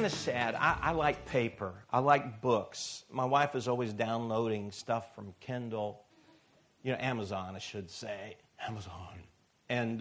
kind of sad. I like paper. I like books. My wife is always downloading stuff from Kindle. Amazon, I should say. Amazon. And,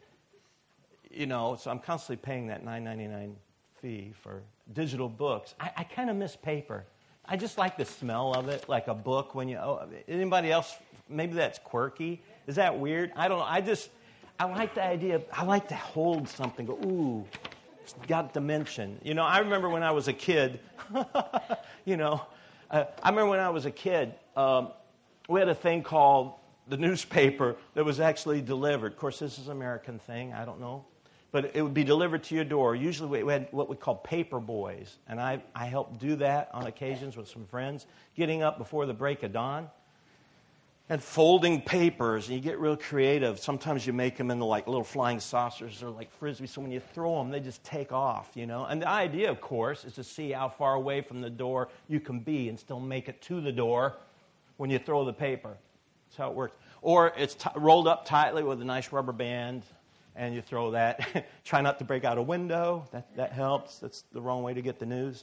so I'm constantly paying that $9.99 fee for digital books. I kind of miss paper. I just like the smell of it, like a book when anybody else, maybe that's quirky. Is that weird? I don't know. I like the idea. I like to hold something. Go, ooh, it's got dimension. I remember when I was a kid. I remember when I was a kid. We had a thing called the newspaper that was actually delivered. Of course, this is an American thing. I don't know. But it would be delivered to your door. Usually we had what we call paper boys. And I helped do that on occasions with some friends, getting up before the break of dawn and folding papers. And you get real creative. Sometimes you make them into like little flying saucers or like frisbees. So when you throw them, they just take off, And the idea, of course, is to see how far away from the door you can be and still make it to the door when you throw the paper. That's how it works. Or it's rolled up tightly with a nice rubber band, and you throw that. Try not to break out a window. That helps. That's the wrong way to get the news.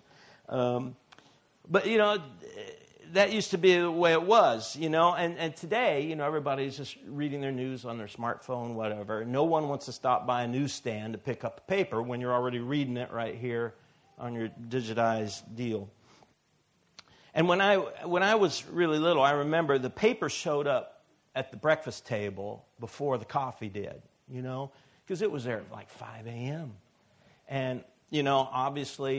But that used to be the way it was, And today, everybody's just reading their news on their smartphone, whatever. No one wants to stop by a newsstand to pick up a paper when you're already reading it right here on your digitized deal. And when I was really little, I remember the paper showed up at the breakfast table before the coffee did, because it was there at like 5 a.m. And, obviously,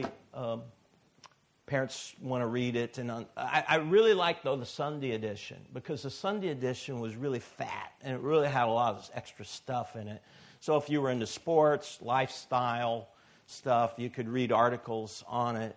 parents want to read it. And I really liked, though, the Sunday edition, because the Sunday edition was really fat, and it really had a lot of extra stuff in it. So if you were into sports, lifestyle stuff, you could read articles on it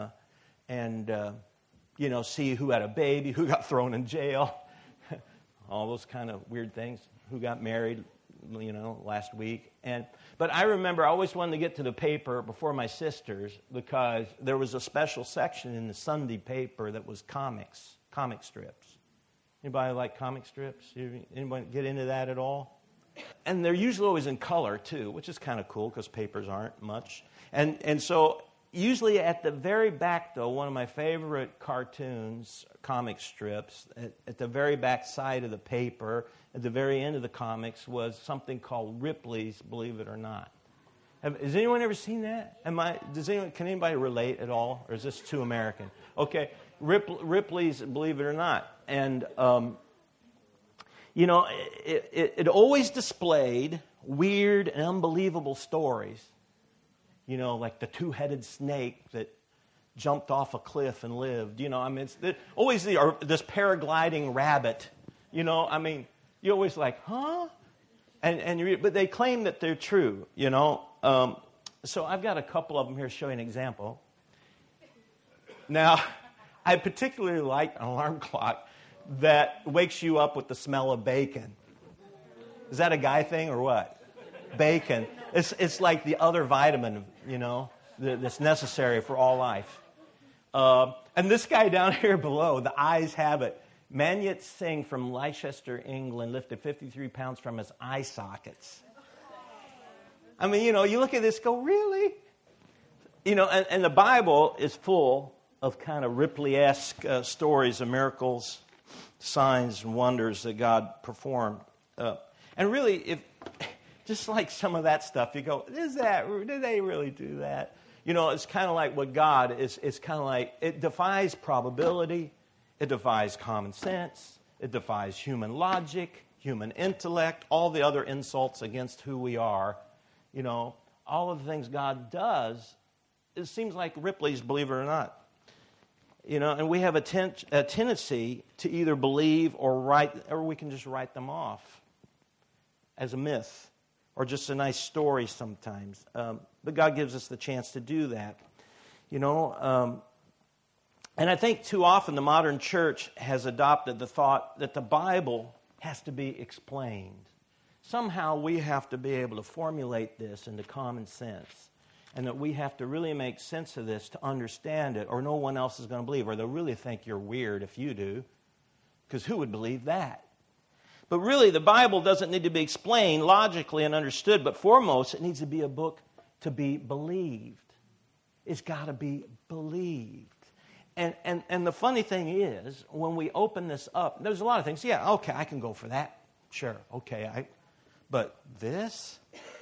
and see who had a baby, who got thrown in jail, all those kind of weird things, who got married, last week. But I remember I always wanted to get to the paper before my sisters because there was a special section in the Sunday paper that was comic strips. Anybody like comic strips? Anybody get into that at all? And they're usually always in color, too, which is kind of cool because papers aren't much. And so usually at the very back, though, one of my favorite cartoons, comic strips, at the very back side of the paper, at the very end of the comics, was something called Ripley's Believe It or Not. Has anyone ever seen that? Can anybody relate at all, or is this too American? Okay, Ripley's Believe It or Not. And, it always displayed weird and unbelievable stories. Like the two-headed snake that jumped off a cliff and lived. It's always this paragliding rabbit. You're always like, huh? But they claim that they're true. So I've got a couple of them here to show you an example. Now, I particularly like an alarm clock that wakes you up with the smell of bacon. Is that a guy thing or what? Bacon. It's like the other vitamin, that's necessary for all life. And this guy down here below, the eyes have it. Manjit Singh from Leicester, England, lifted 53 pounds from his eye sockets. You look at this, go, really? And the Bible is full of kind of Ripley-esque stories of miracles, signs, and wonders that God performed. And really, if just like some of that stuff, you go, did they really do that? It's kind of like what God is. It's kind of like, it defies probability. It defies common sense. It defies human logic, human intellect, all the other insults against who we are. All of the things God does, it seems like Ripley's Believe It or Not. And we have a tendency to either believe or we can just write them off as a myth or just a nice story sometimes. But God gives us the chance to do that. And I think too often the modern church has adopted the thought that the Bible has to be explained. Somehow we have to be able to formulate this into common sense, and that we have to really make sense of this to understand it, or no one else is going to believe, or they'll really think you're weird if you do, because who would believe that? But really, the Bible doesn't need to be explained logically and understood, but foremost, it needs to be a book to be believed. It's got to be believed. And the funny thing is, when we open this up, there's a lot of things. Yeah, okay, I can go for that. Sure, okay. But this,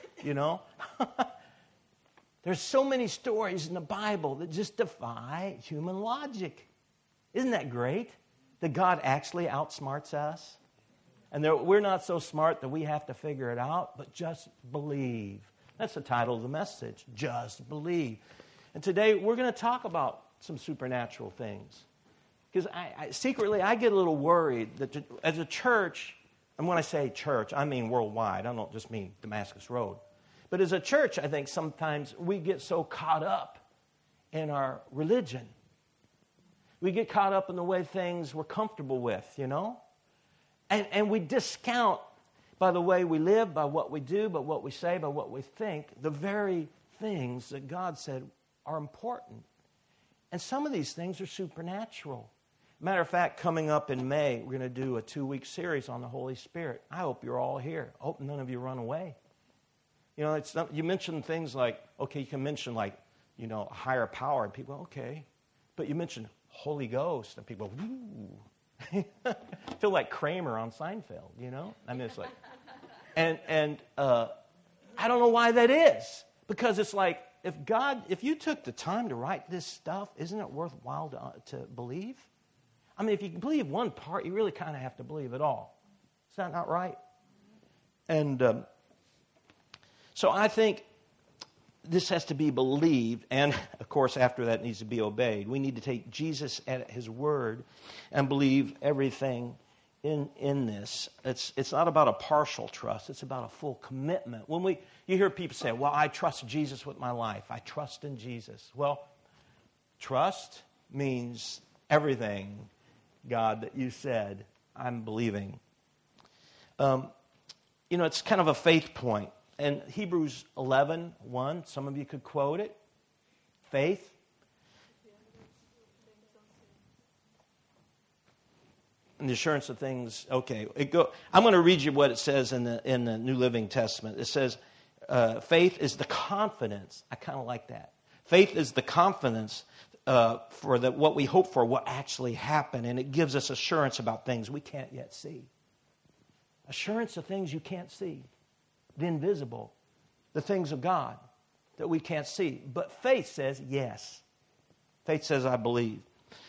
there's so many stories in the Bible that just defy human logic. Isn't that great? That God actually outsmarts us? And we're not so smart that we have to figure it out, but just believe. That's the title of the message, Just Believe. And today we're going to talk about some supernatural things. Because secretly I get a little worried that as a church, and when I say church, I mean worldwide. I don't just mean Damascus Road. But as a church, I think sometimes we get so caught up in our religion. We get caught up in the way things we're comfortable with, And we discount by the way we live, by what we do, by what we say, by what we think, the very things that God said are important. And some of these things are supernatural. Matter of fact, coming up in May, we're going to do a 2-week series on the Holy Spirit. I hope you're all here. I hope none of you run away. You mention things like, okay, you can mention like, a higher power, and people, okay. But you mention Holy Ghost, and people, ooh. I feel like Kramer on Seinfeld, I mean, it's like, and I don't know why that is. Because it's like, if you took the time to write this stuff, isn't it worthwhile to believe? I mean, if you believe one part, you really kind of have to believe it all. Is that not right? And so I think this has to be believed, and of course after that it needs to be obeyed. We need to take Jesus at his word and believe everything in this. It's not about a partial trust. It's about a full commitment. You hear people say, well, I trust Jesus with my life. I trust in Jesus. Well, trust means everything, God, that you said, I'm believing. It's kind of a faith point. And Hebrews 11:1, some of you could quote it. Faith. And the assurance of things. Okay, I'm going to read you what it says in the New Living Testament. It says, faith is the confidence. I kind of like that. Faith is the confidence for what we hope for, what actually happened, and it gives us assurance about things we can't yet see. Assurance of things you can't see. The invisible, the things of God that we can't see. But faith says yes. Faith says I believe.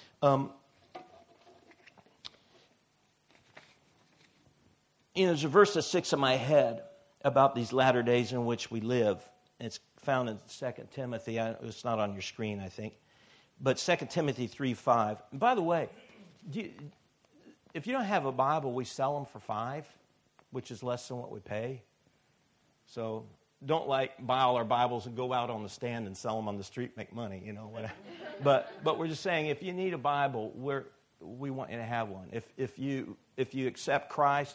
There's a verse that sticks in my head about these latter days in which we live. It's found in 2 Timothy. It's not on your screen, I think. But 2 Timothy 3:5. And by the way, if you don't have a Bible, we sell them for $5, which is less than what we pay. So don't buy all our Bibles and go out on the stand and sell them on the street, make money, whatever. But we're just saying, if you need a Bible, we want you to have one. If you accept Christ,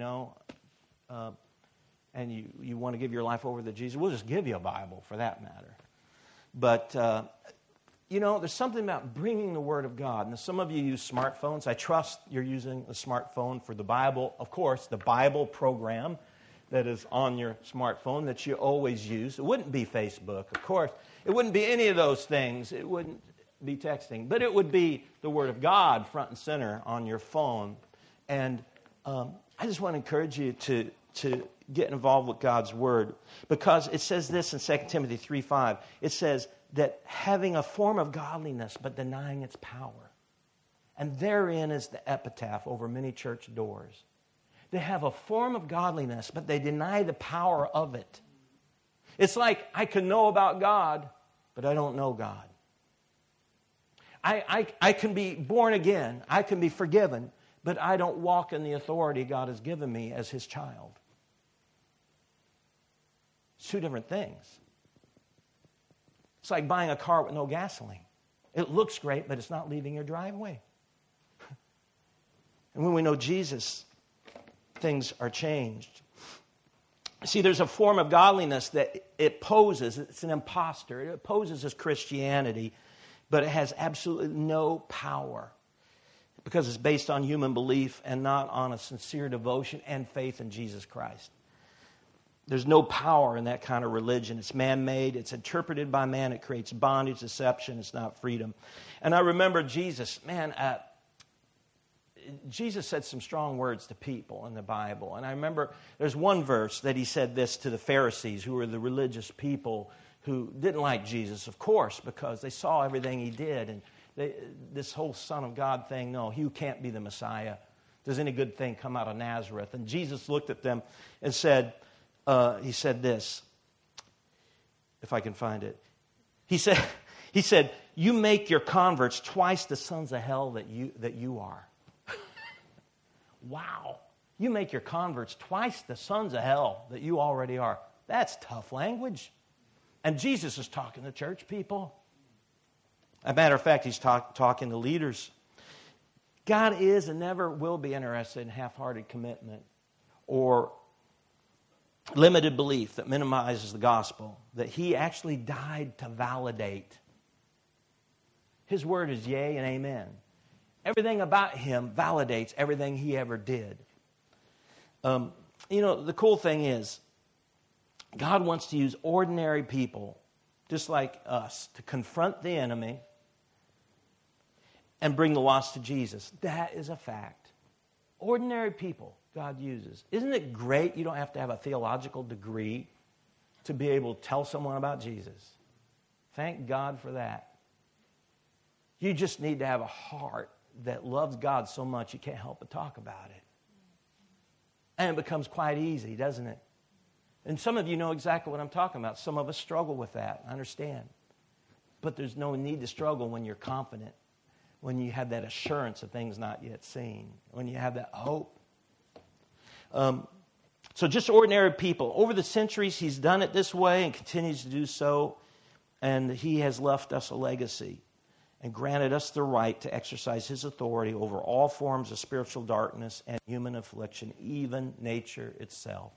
and you want to give your life over to Jesus, we'll just give you a Bible for that matter. But there's something about bringing the Word of God. And some of you use smartphones. I trust you're using a smartphone for the Bible. Of course, the Bible program that is on your smartphone that you always use. It wouldn't be Facebook, of course. It wouldn't be any of those things. It wouldn't be texting. But it would be the Word of God front and center on your phone. And I just want to encourage you to get involved with God's Word. Because it says this in 2 Timothy 3:5. It says that having a form of godliness but denying its power. And therein is the epitaph over many church doors. They have a form of godliness, but they deny the power of it. It's like, I can know about God, but I don't know God. I can be born again, I can be forgiven, but I don't walk in the authority God has given me as His child. It's two different things. It's like buying a car with no gasoline. It looks great, but it's not leaving your driveway. And when we know Jesus, things are changed. See, there's a form of godliness that it poses. It's an imposter. It poses as Christianity, but it has absolutely no power because it's based on human belief and not on a sincere devotion and faith in Jesus Christ. There's no power in that kind of religion. It's man-made. It's interpreted by man. It creates bondage, deception. It's not freedom. And I remember Jesus, Jesus said some strong words to people in the Bible. And I remember there's one verse that he said this to the Pharisees, who were the religious people who didn't like Jesus, of course, because they saw everything he did. And this whole Son of God thing, no, you can't be the Messiah. Does any good thing come out of Nazareth? And Jesus looked at them and said, he said this, if I can find it. He said, you make your converts twice the sons of hell that you are. Wow. You make your converts twice the sons of hell that you already are. That's tough language. And Jesus is talking to church people. As a matter of fact, he's talking to leaders. God is and never will be interested in half-hearted commitment or limited belief that minimizes the gospel, that he actually died to validate. His word is yea and amen. Everything about him validates everything he ever did. The cool thing is, God wants to use ordinary people, just like us, to confront the enemy and bring the lost to Jesus. That is a fact. Ordinary people God uses. Isn't it great you don't have to have a theological degree to be able to tell someone about Jesus? Thank God for that. You just need to have a heart that loves God so much you can't help but talk about it. And it becomes quite easy, doesn't it? And some of you know exactly what I'm talking about. Some of us struggle with that. I understand. But there's no need to struggle when you're confident, when you have that assurance of things not yet seen, when you have that hope. So just ordinary people. Over the centuries, he's done it this way and continues to do so. And he has left us a legacy and granted us the right to exercise his authority over all forms of spiritual darkness and human affliction, even nature itself.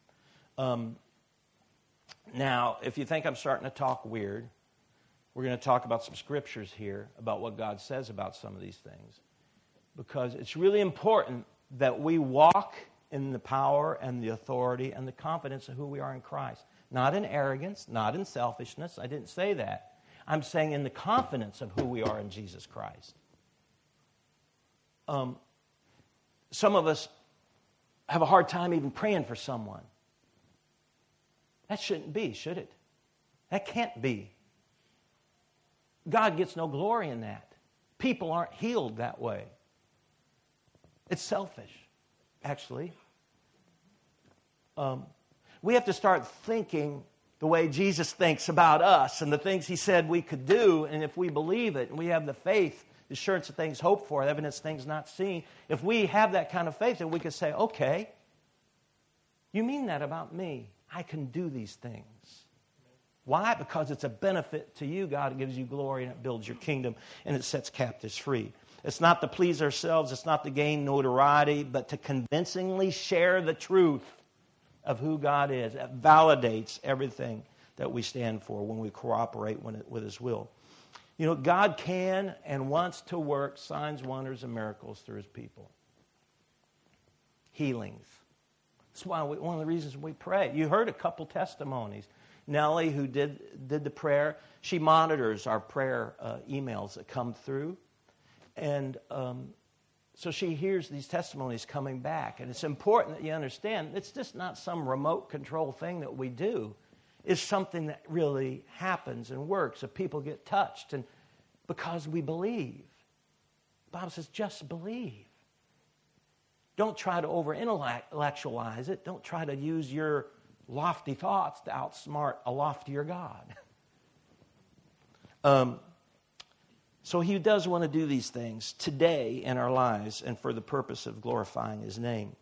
Now, if you think I'm starting to talk weird, we're going to talk about some scriptures here about what God says about some of these things. Because it's really important that we walk in the power and the authority and the confidence of who we are in Christ. Not in arrogance, not in selfishness. I didn't say that. I'm saying in the confidence of who we are in Jesus Christ. Some of us have a hard time even praying for someone. That shouldn't be, should it? That can't be. God gets no glory in that. People aren't healed that way. It's selfish, actually. We have to start thinking the way Jesus thinks about us and the things he said we could do. And if we believe it and we have the faith, the assurance of things hoped for, evidence of things not seen, if we have that kind of faith, then we can say, okay, you mean that about me? I can do these things. Why? Because it's a benefit to you. God gives you glory and it builds your kingdom and it sets captives free. It's not to please ourselves. It's not to gain notoriety, but to convincingly share the truth of who God is. It validates everything that we stand for when we cooperate with his will. You know, God can and wants to work signs, wonders, and miracles through his people. Healings. That's why one of the reasons we pray. You heard a couple testimonies. Nellie, who did the prayer, she monitors our prayer emails that come through. And so she hears these testimonies coming back. And it's important that you understand it's just not some remote control thing that we do. It's something that really happens and works. If people get touched, and because we believe. The Bible says just believe. Don't try to over-intellectualize it. Don't try to use your lofty thoughts to outsmart a loftier God. So he does want to do these things today in our lives and for the purpose of glorifying his name.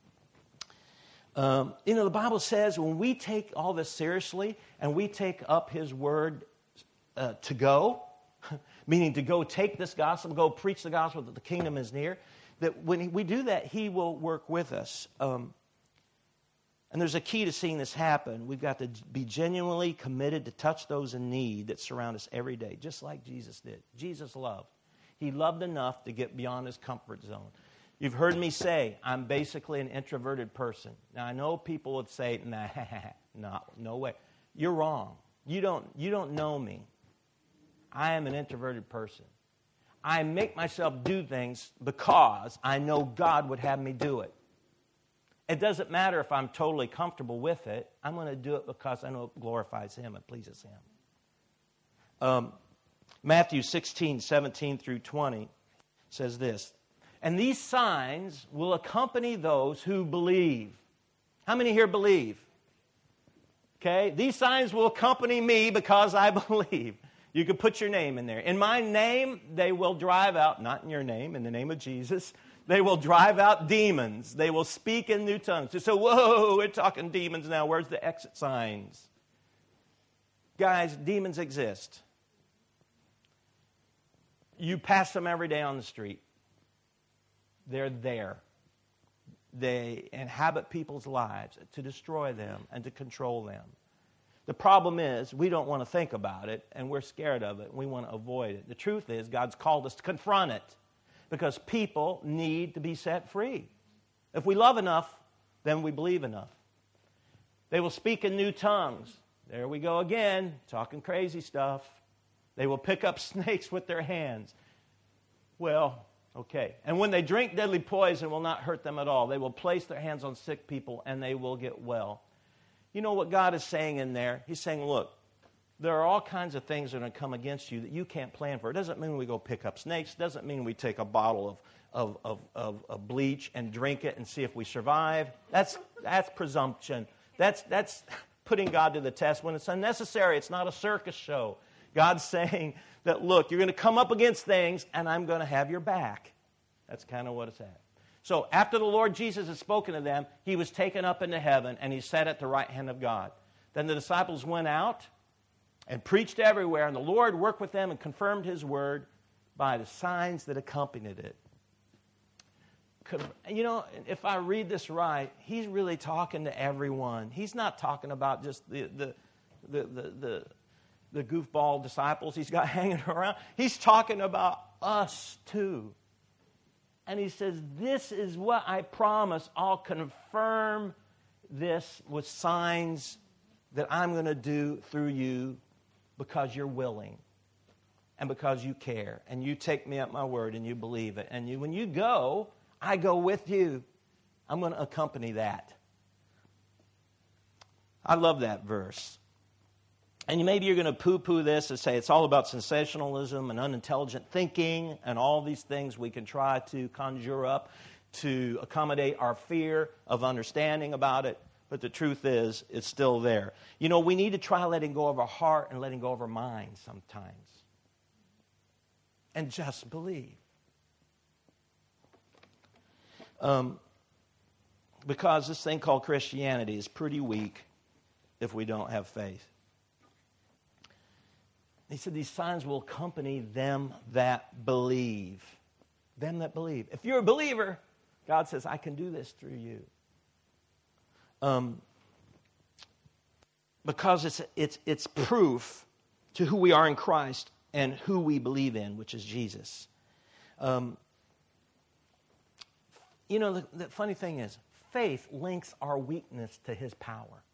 The Bible says when we take all this seriously and we take up his word to go, meaning to go take this gospel, go preach the gospel that the kingdom is near, that when we do that, he will work with us. And there's a key to seeing this happen. We've got to be genuinely committed to touch those in need that surround us every day, just like Jesus did. Jesus loved. He loved enough to get beyond his comfort zone. You've heard me say I'm basically an introverted person. Now, I know people would say, nah, no way. You're wrong. You don't know me. I am an introverted person. I make myself do things because I know God would have me do it. It doesn't matter if I'm totally comfortable with it. I'm going to do it because I know it glorifies Him, it pleases Him. Matthew 16, 17 through 20 says this, and these signs will accompany those who believe. How many here believe? Okay, these signs will accompany me because I believe. You can put your name in there. In my name, they will drive out, not in your name, in the name of Jesus, they will drive out demons. They will speak in new tongues. So, whoa, we're talking demons now. Where's the exit signs? Guys, demons exist. You pass them every day on the street. They're there. They inhabit people's lives to destroy them and to control them. The problem is we don't want to think about it, and we're scared of it, and we want to avoid it. The truth is God's called us to confront it because people need to be set free. If we love enough, then we believe enough. They will speak in new tongues. There we go again, talking crazy stuff. They will pick up snakes with their hands. Well, okay. And when they drink deadly poison, it will not hurt them at all. They will place their hands on sick people, and they will get well. You know what God is saying in there? He's saying, look, there are all kinds of things that are going to come against you that you can't plan for. It doesn't mean we go pick up snakes. It doesn't mean we take a bottle of bleach and drink it and see if we survive. That's presumption. That's putting God to the test when it's unnecessary. It's not a circus show. God's saying that, look, you're going to come up against things, and I'm going to have your back. That's kind of what it's at. So after the Lord Jesus had spoken to them, He was taken up into heaven, and He sat at the right hand of God. Then the disciples went out and preached everywhere, and the Lord worked with them and confirmed His word by the signs that accompanied it. You know, if I read this right, He's really talking to everyone. He's not talking about just the goofball disciples He's got hanging around. He's talking about us too. And He says, this is what I promise. I'll confirm this with signs that I'm going to do through you because you're willing and because you care and you take me at my word and you believe it. And when you go, I go with you. I'm going to accompany that. I love that verse. And maybe you're going to poo-poo this and say it's all about sensationalism and unintelligent thinking and all these things we can try to conjure up to accommodate our fear of understanding about it. But the truth is, it's still there. You know, we need to try letting go of our heart and letting go of our mind sometimes. And just believe. Because this thing called Christianity is pretty weak if we don't have faith. He said these signs will accompany them that believe. Them that believe. If you're a believer, God says, I can do this through you. Because it's proof to who we are in Christ and who we believe in, which is Jesus. You know, the funny thing is, faith links our weakness to His power.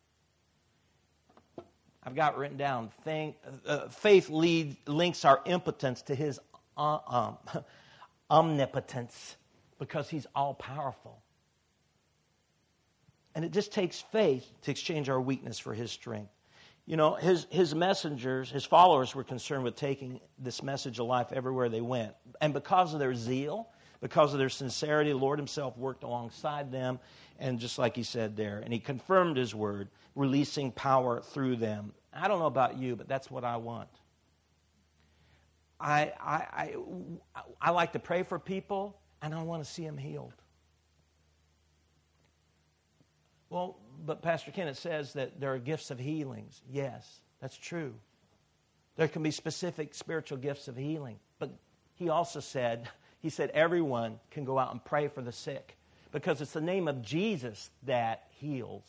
I've got written down, faith links our impotence to His omnipotence because He's all-powerful. And it just takes faith to exchange our weakness for His strength. You know, His messengers, His followers were concerned with taking this message of life everywhere they went. And because of their zeal, because of their sincerity, the Lord Himself worked alongside them, and just like He said there, and He confirmed His word, releasing power through them. I don't know about you, but that's what I want. I like to pray for people, and I want to see them healed. Well, but Pastor Ken, it says that there are gifts of healings. Yes, that's true. There can be specific spiritual gifts of healing. But He also said, He said everyone can go out and pray for the sick because it's the name of Jesus that heals.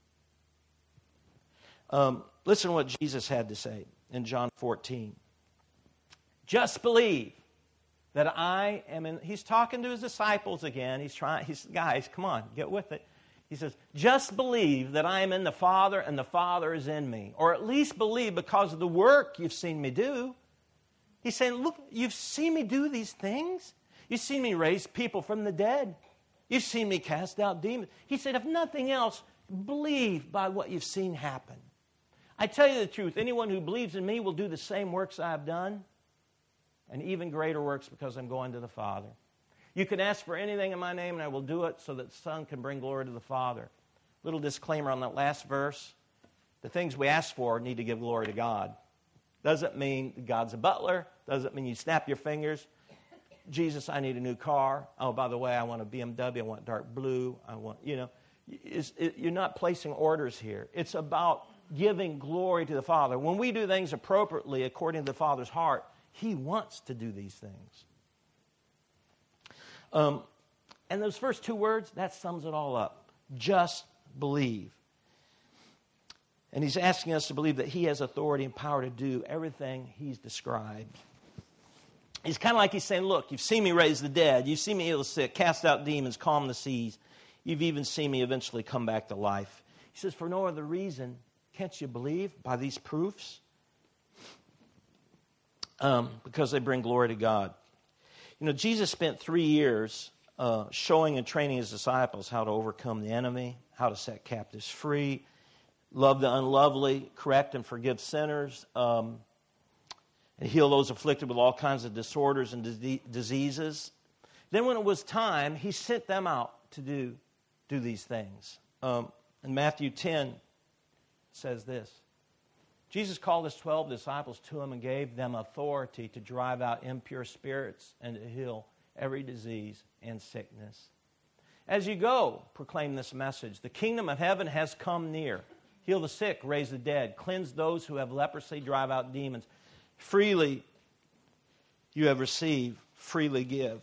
Listen to what Jesus had to say in John 14. Just believe. that I am in, he's talking to his disciples again. Guys, come on, get with it. He says, just believe that I am in the Father and the Father is in me. Or at least believe because of the work you've seen me do. He's saying, look, you've seen me do these things. You've seen me raise people from the dead. You've seen me cast out demons. He said, if nothing else, believe by what you've seen happen. I tell you the truth, anyone who believes in me will do the same works I have done, and even greater works because I'm going to the Father. You can ask for anything in my name, and I will do it so that the Son can bring glory to the Father. Little disclaimer on that last verse. The things we ask for need to give glory to God. Doesn't mean God's a butler. Doesn't mean you snap your fingers. Jesus, I need a new car. Oh, by the way, I want a BMW. I want dark blue. I want, you're not placing orders here. It's about giving glory to the Father. When we do things appropriately according to the Father's heart, He wants to do these things. And those first two words, that sums it all up. Just believe. And He's asking us to believe that He has authority and power to do everything He's described. It's kind of like He's saying, look, you've seen me raise the dead. You've seen me heal the sick, cast out demons, calm the seas. You've even seen me eventually come back to life. He says, for no other reason, can't you believe by these proofs? Because they bring glory to God. Jesus spent 3 years showing and training His disciples how to overcome the enemy, how to set captives free, love the unlovely, correct and forgive sinners, and heal those afflicted with all kinds of disorders and diseases. Then when it was time, He sent them out to do these things. In Matthew 10, says this. Jesus called His 12 disciples to Him and gave them authority to drive out impure spirits and to heal every disease and sickness. As you go, proclaim this message. The kingdom of heaven has come near. Heal the sick, raise the dead, cleanse those who have leprosy, drive out demons. Freely you have received, freely give.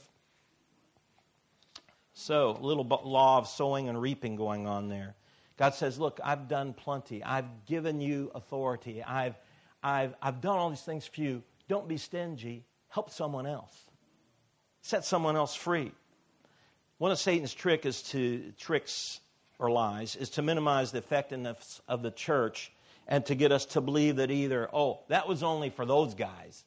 So, a little law of sowing and reaping going on there. God says, look, I've done plenty. I've given you authority. I've done all these things for you. Don't be stingy. Help someone else. Set someone else free. One of Satan's tricks is to minimize the effectiveness of the church and to get us to believe that either, that was only for those guys.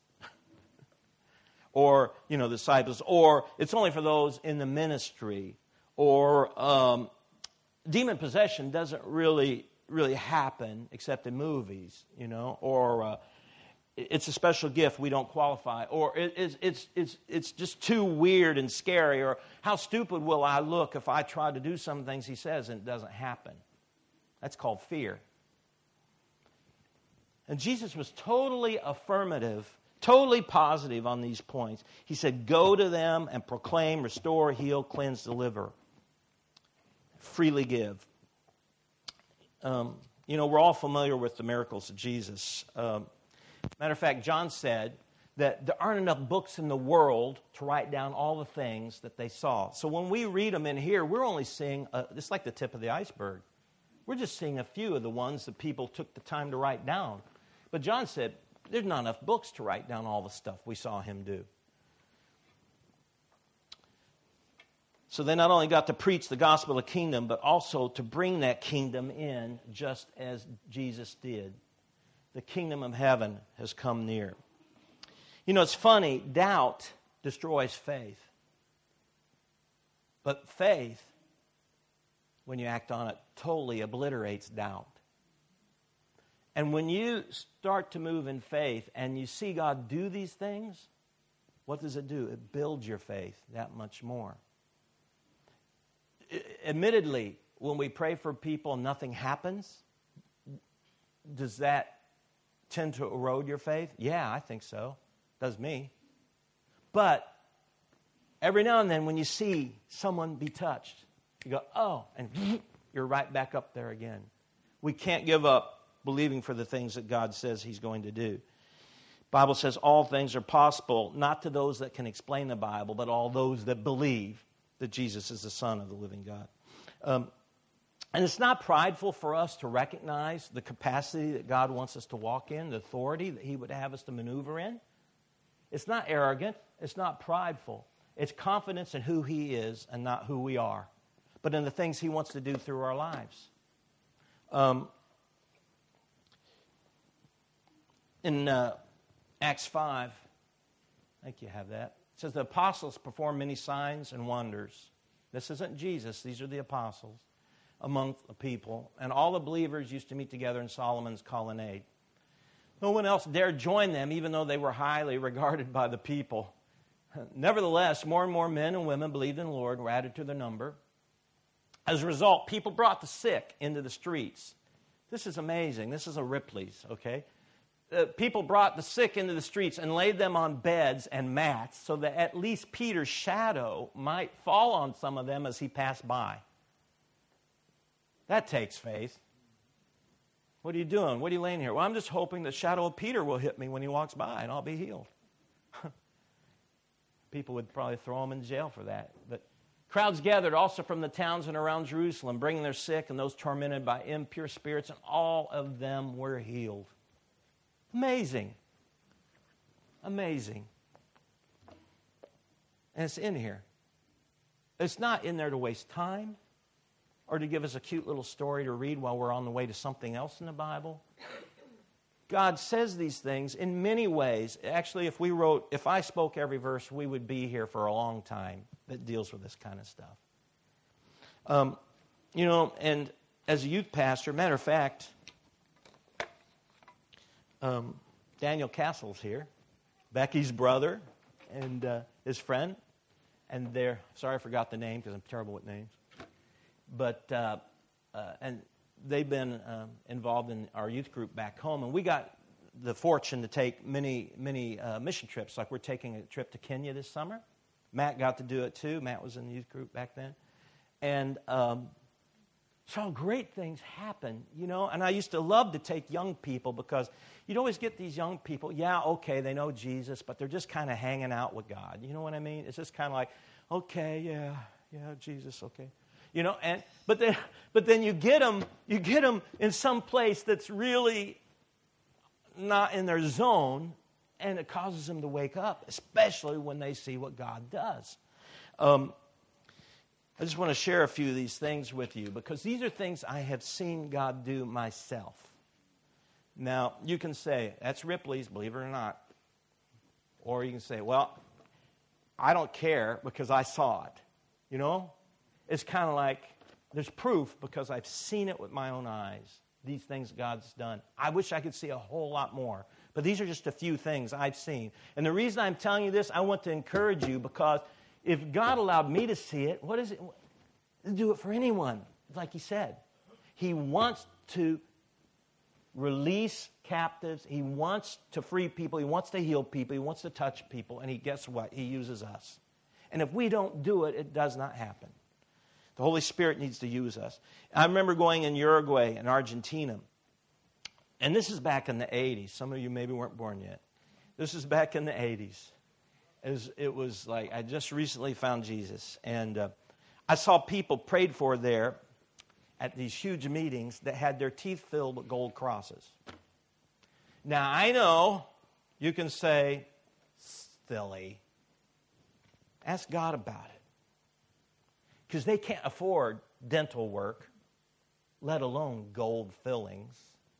Or, the disciples. Or it's only for those in the ministry. Or demon possession doesn't really happen except in movies, or it's a special gift, we don't qualify, or it's just too weird and scary, or how stupid will I look if I try to do some things He says and it doesn't happen. That's called fear. And Jesus was totally affirmative, totally positive on these points. He said, go to them and proclaim, restore, heal, cleanse, deliver. Freely give. We're all familiar with the miracles of Jesus. Matter of fact, John said that there aren't enough books in the world to write down all the things that they saw. So when we read them in here, we're only seeing, it's like the tip of the iceberg. We're just seeing a few of the ones that people took the time to write down. But John said, there's not enough books to write down all the stuff we saw Him do. So they not only got to preach the gospel of the kingdom, but also to bring that kingdom in just as Jesus did. The kingdom of heaven has come near. It's funny, doubt destroys faith. But faith, when you act on it, totally obliterates doubt. And when you start to move in faith and you see God do these things, what does it do? It builds your faith that much more. Admittedly, when we pray for people and nothing happens, does that tend to erode your faith? Yeah, I think so. Does me. But every now and then when you see someone be touched, you go, and you're right back up there again. We can't give up believing for the things that God says He's going to do. The Bible says all things are possible, not to those that can explain the Bible, but all those that believe that Jesus is the Son of the living God. And it's not prideful for us to recognize the capacity that God wants us to walk in, the authority that He would have us to maneuver in. It's not arrogant. It's not prideful. It's confidence in who He is and not who we are, but in the things He wants to do through our lives. In Acts 5, I think you have that. It says the apostles performed many signs and wonders. This isn't Jesus. These are the apostles among the people. And all the believers used to meet together in Solomon's colonnade. No one else dared join them, even though they were highly regarded by the people. Nevertheless, more and more men and women believed in the Lord and were added to their number. As a result, people brought the sick into the streets. This is amazing. This is a Ripley's, okay? People brought the sick into the streets and laid them on beds and mats so that at least Peter's shadow might fall on some of them as he passed by. That takes faith. What are you doing? What are you laying here? Well, I'm just hoping the shadow of Peter will hit me when he walks by and I'll be healed. People would probably throw him in jail for that. But crowds gathered also from the towns and around Jerusalem, bringing their sick and those tormented by impure spirits, and all of them were healed. Amazing. Amazing. And it's in here. It's not in there to waste time or to give us a cute little story to read while we're on the way to something else in the Bible. God says these things in many ways. Actually, if I spoke every verse, we would be here for a long time that deals with this kind of stuff. And as a youth pastor, matter of fact, Daniel Castle's here, Becky's brother and his friend, and sorry I forgot the name because I'm terrible with names, but and they've been involved in our youth group back home, and we got the fortune to take many mission trips. Like we're taking a trip to Kenya this summer. Matt got to do it too. Matt was in the youth group back then, and so great things happen, And I used to love to take young people because you'd always get these young people. Yeah, okay, they know Jesus, but they're just kind of hanging out with God. You know what I mean? It's just kind of like, okay, yeah, Jesus, okay. But then you get them in some place that's really not in their zone, and it causes them to wake up, especially when they see what God does. I just want to share a few of these things with you because these are things I have seen God do myself. Now, you can say, that's Ripley's, believe it or not. Or you can say, well, I don't care because I saw it. It's kind of like there's proof because I've seen it with my own eyes, these things God's done. I wish I could see a whole lot more, but these are just a few things I've seen. And the reason I'm telling you this, I want to encourage you because if God allowed me to see it, what is it? Do it for anyone, like He said. He wants to release captives. He wants to free people. He wants to heal people. He wants to touch people. And guess what? He uses us. And if we don't do it, it does not happen. The Holy Spirit needs to use us. I remember going in Uruguay and Argentina. And this is back in the 80s. Some of you maybe weren't born yet. This is back in the 80s. It was like I just recently found Jesus. And I saw people prayed for there at these huge meetings that had their teeth filled with gold crosses. Now, I know you can say, silly. Ask God about it. Because they can't afford dental work, let alone gold fillings.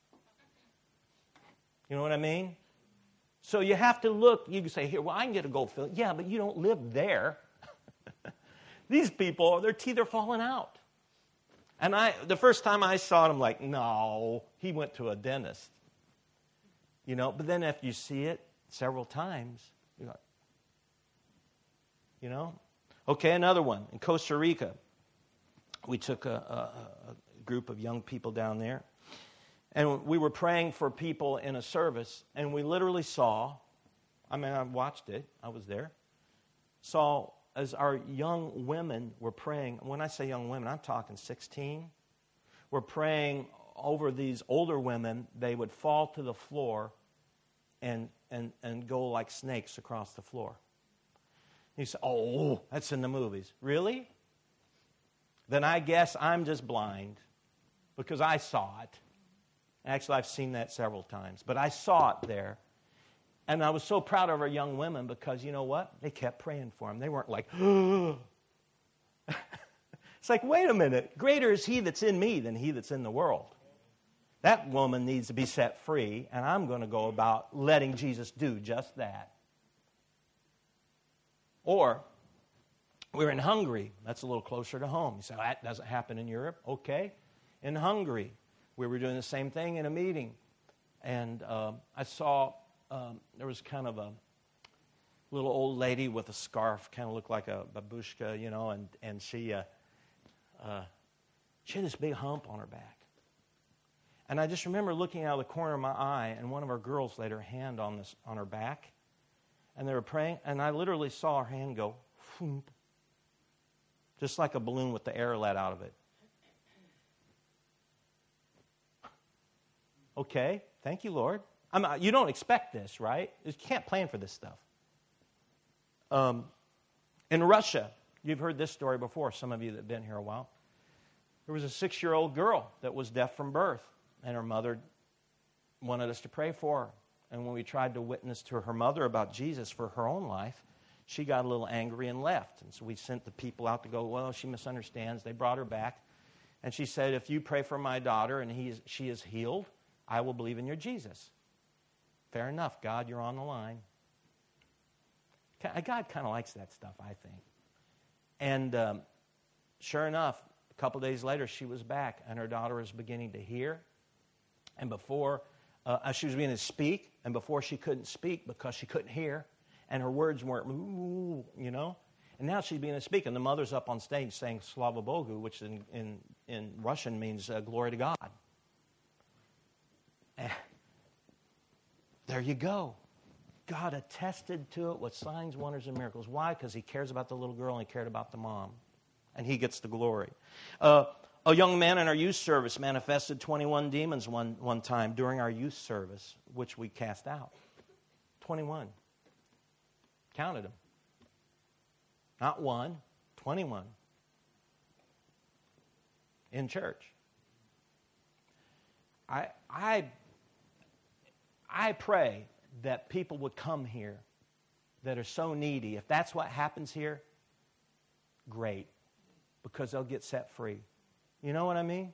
You know what I mean? So you have to look. You can say, here, well, I can get a gold filling. Yeah, but you don't live there. These people, their teeth are falling out. And the first time I saw it, I'm like, no, he went to a dentist. But then if you see it several times, you're like, Okay, another one. In Costa Rica, we took a group of young people down there. And we were praying for people in a service, and we literally saw, I watched it, I was there, saw as our young women were praying. When I say young women, I'm talking 16. We're praying over these older women. They would fall to the floor and go like snakes across the floor. You say, oh, that's in the movies. Really? Then I guess I'm just blind because I saw it. Actually, I've seen that several times. But I saw it there. And I was so proud of our young women because, you know what? They kept praying for him. They weren't like, It's like, wait a minute. Greater is he that's in me than he that's in the world. That woman needs to be set free, and I'm going to go about letting Jesus do just that. Or, we're in Hungary. That's a little closer to home. You say, oh, that doesn't happen in Europe. Okay. In Hungary, we were doing the same thing in a meeting. And I saw there was kind of a little old lady with a scarf, kind of looked like a babushka, you know, and she had this big hump on her back. And I just remember looking out of the corner of my eye, and one of our girls laid her hand on her back, and they were praying, and I literally saw her hand go, phoom, just like a balloon with the air let out of it. Okay, thank you, Lord. You don't expect this, right? You can't plan for this stuff. In Russia, you've heard this story before, some of you that have been here a while. There was a 6-year-old girl that was deaf from birth, and her mother wanted us to pray for her. And when we tried to witness to her mother about Jesus for her own life, she got a little angry and left. And so we sent the people out to go, well, she misunderstands. They brought her back. And she said, if you pray for my daughter and she is healed, I will believe in your Jesus. Fair enough, God, you're on the line. God kind of likes that stuff, I think. And sure enough, a couple days later, she was back, and her daughter was beginning to hear. And before, she was beginning to speak, and before she couldn't speak because she couldn't hear, and her words weren't, ooh, you know. And now she's beginning to speak, and the mother's up on stage saying Slava Bogu, which in Russian means glory to God. There you go. God attested to it with signs, wonders, and miracles. Why? Because he cares about the little girl and he cared about the mom. And he gets the glory. A young man in our youth service manifested 21 demons one time during our youth service, which we cast out. 21. Counted them. Not one, 21. In church. I pray that people would come here that are so needy. If that's what happens here, great, because they'll get set free. You know what I mean?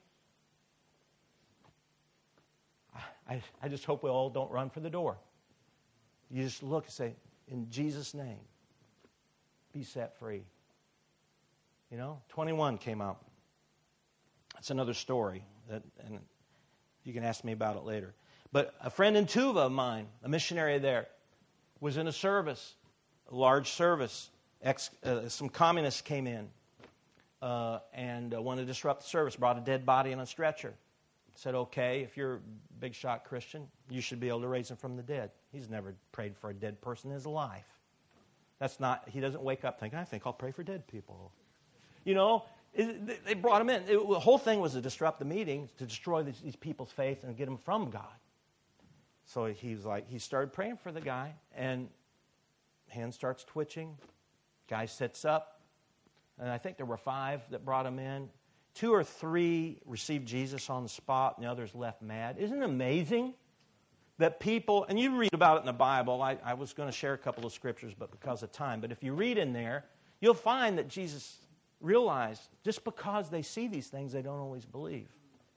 I just hope we all don't run for the door. You just look and say, in Jesus' name, be set free. You know, 21 came out. That's another story, and you can ask me about it later. But a friend in Tuva of mine, a missionary there, was in a service, a large service. Some communists came in and wanted to disrupt the service, brought a dead body in a stretcher. Said, okay, if you're a big shot Christian, you should be able to raise him from the dead. He's never prayed for a dead person in his life. He doesn't wake up thinking, I think I'll pray for dead people. You know, they brought him in. The whole thing was to disrupt the meeting, to destroy these people's faith and get them from God. So he started praying for the guy, and hand starts twitching. Guy sits up, and I think there were 5 that brought him in. 2 or 3 received Jesus on the spot, and the others left mad. Isn't it amazing that people, and you read about it in the Bible. I was going to share a couple of scriptures, but because of time. But if you read in there, you'll find that Jesus realized just because they see these things, they don't always believe.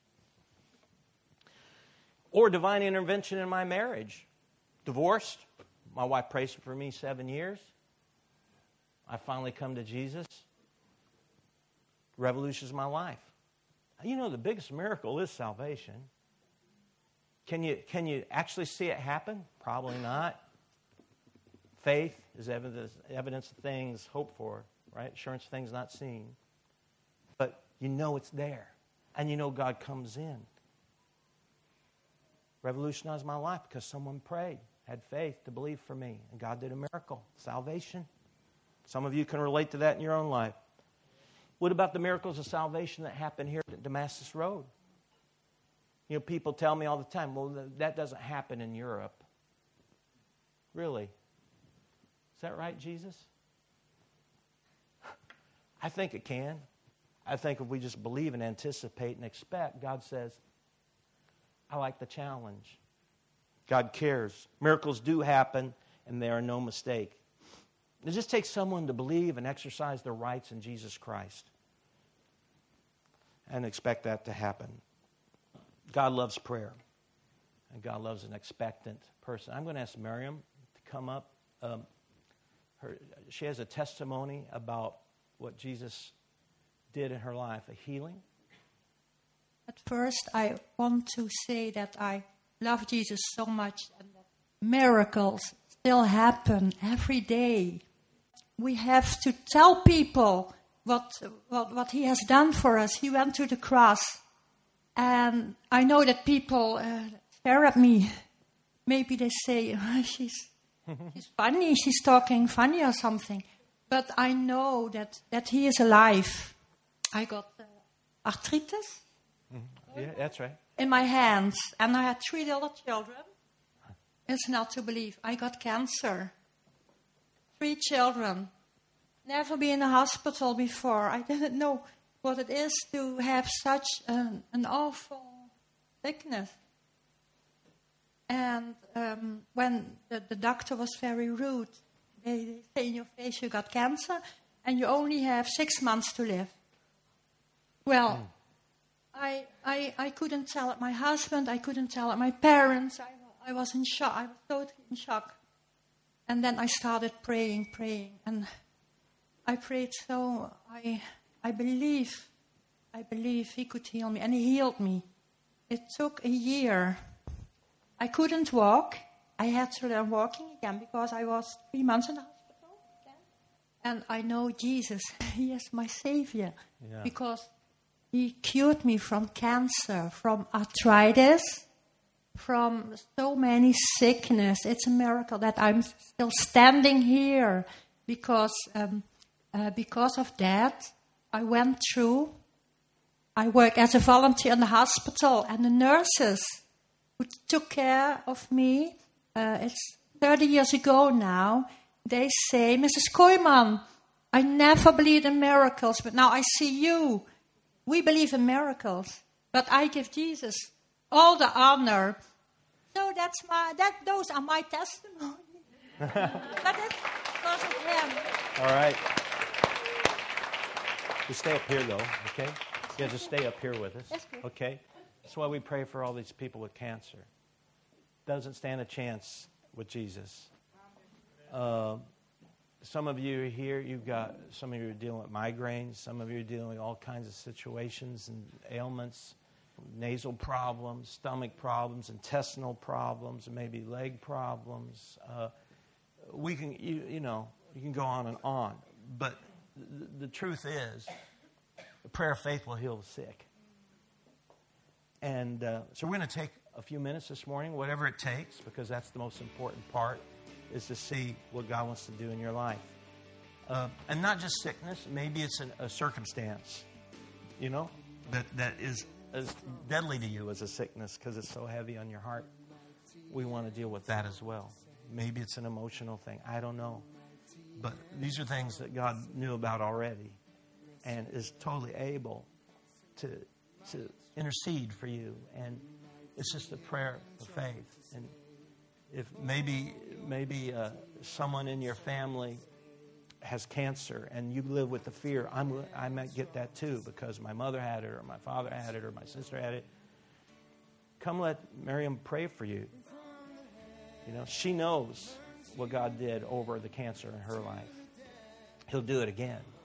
Or divine intervention in my marriage. Divorced. My wife prays for me 7 years. I finally come to Jesus. Revolutions my life. You know, the biggest miracle is salvation. Can you actually see it happen? Probably not. Faith is evidence of things hoped for, right? Assurance of things not seen. But you know it's there. And you know God comes in. Revolutionized my life because someone prayed, had faith to believe for me, and God did a miracle. Salvation. Some of you can relate to that in your own life. What about the miracles of salvation that happen here at Damascus Road? You know, people tell me all the time, well, that doesn't happen in Europe. Really? Is that right, Jesus? I think it can. I think if we just believe and anticipate and expect, God says, I like the challenge. God cares. Miracles do happen, and they are no mistake. It just takes someone to believe and exercise their rights in Jesus Christ and expect that to happen. God loves prayer, and God loves an expectant person. I'm going to ask Miriam to come up. She has a testimony about what Jesus did in her life, a healing. At first, I want to say that I love Jesus so much and that miracles still happen every day. We have to tell people what he has done for us. He went to the cross. And I know that people stare at me. Maybe they say, she's funny, she's talking funny or something. But I know that he is alive. I got arthritis. Yeah, that's right. In my hands. And I had 3 little children. It's not to believe. I got cancer. 3 children. Never been in a hospital before. I didn't know what it is to have such an awful sickness. And when the doctor was very rude, they say in your face you got cancer and you only have 6 months to live. Well, I couldn't tell it my husband, I couldn't tell it my parents. I was in shock. I was totally in shock. And then I started praying. And I prayed so I believe he could heal me. And he healed me. It took a year. I couldn't walk. I had to learn walking again because I was 3 months in the hospital again. And I know Jesus. He is my Savior. Yeah. Because he cured me from cancer, from arthritis, from so many sickness. It's a miracle that I'm still standing here because of that. I went through. I work as a volunteer in the hospital, and the nurses who took care of me, it's 30 years ago now, they say, Mrs. Kooijman, I never believed in miracles, but now I see you. We believe in miracles, but I give Jesus all the honor. So those are my testimony. But it's because of him. All right. Just stay up here, though, okay? Yeah, just stay up here with us, okay? That's why we pray for all these people with cancer. Doesn't stand a chance with Jesus. Some of you are here, some of you are dealing with migraines, some of you are dealing with all kinds of situations and ailments, nasal problems, stomach problems, intestinal problems, maybe leg problems. We can, you can go on and on. But the truth is, the prayer of faith will heal the sick. And so we're going to take a few minutes this morning, whatever it takes, because that's the most important part, is to see what God wants to do in your life. And not just sickness. Maybe it's a circumstance, that is as deadly to you as a sickness because it's so heavy on your heart. We want to deal with that as well. Maybe it's an emotional thing. I don't know. But these are things that God knew about already and is totally able to intercede for you. And it's just a prayer of faith. And if maybe someone in your family has cancer and you live with the fear, I might get that too because my mother had it or my father had it or my sister had it. Come let Miriam pray for you. She knows what God did over the cancer in her life. He'll do it again.